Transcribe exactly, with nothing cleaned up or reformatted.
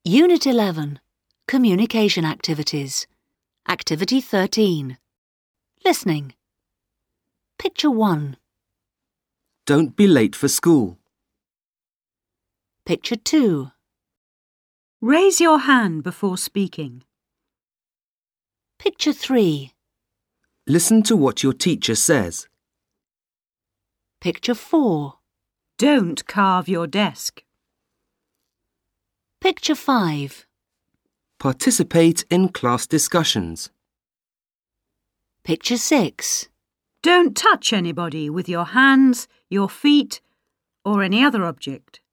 Unit eleven, Communication Activities. Activity thirteen. Listening. Picture one. Don't be late for school. Picture two. Raise your hand before speaking. Picture three. Listen to what your teacher says. Picture four. Don't carve your desk. Picture five. Participate in class discussions. Picture six. Don't touch anybody with your hands, your feet, or any other object.